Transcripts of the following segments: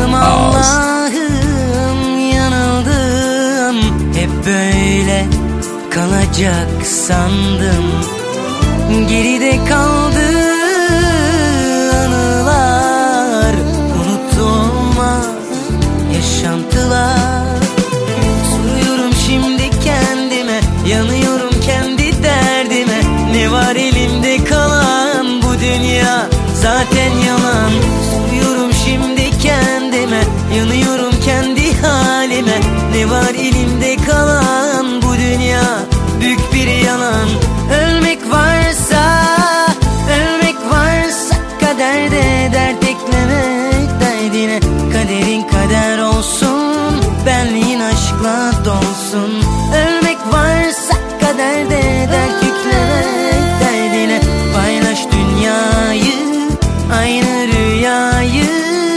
Yanıldım Allah'ım, yanıldım. Hep böyle kalacak sandım. Geride kaldı anılar, unutulmaz yaşantılar. Soruyorum şimdi kendime, yanıyorum kendi derdime. Ne var elimde kalan, bu dünya zaten yalan. Soruyorum şimdi kendime, yanıyorum kendi halime. Ne var elimde kalan, bu dünya büyük bir yalan. Ölmek varsa, ölmek varsa kaderde dert eklemek derdine. Kaderin kader olsun, benliğin aşkla dolsun. Ölmek varsa kaderde dert yüklemek derdine. Paylaş dünyayı, aynı rüyayı.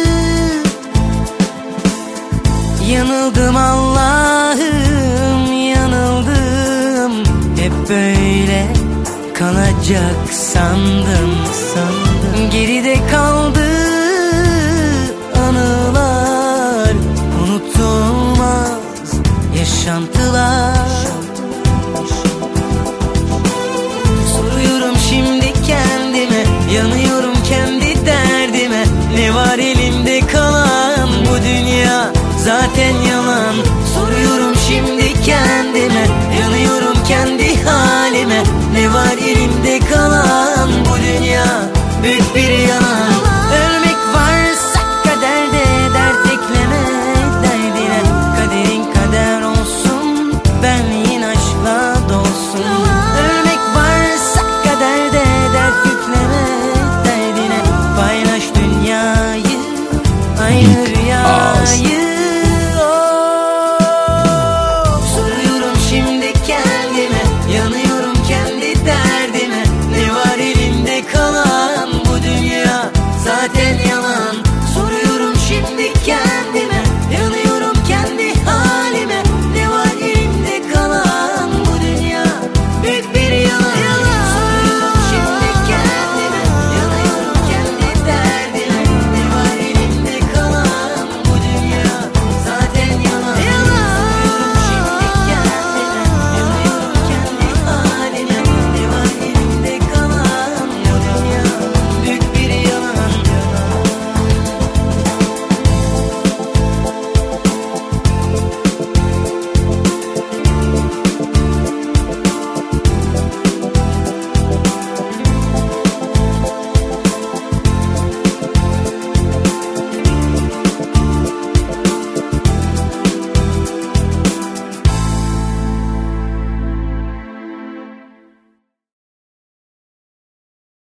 Yanıldım Allah'ım, yanıldım. Hep böyle kalacak sandım. Geride kaldı anılar, unutulmaz yaşantılar. Soruyorum şimdi kendime, yanıyorum kendi derdime. Ne var elimde kalan, bu dünya zaten yalan.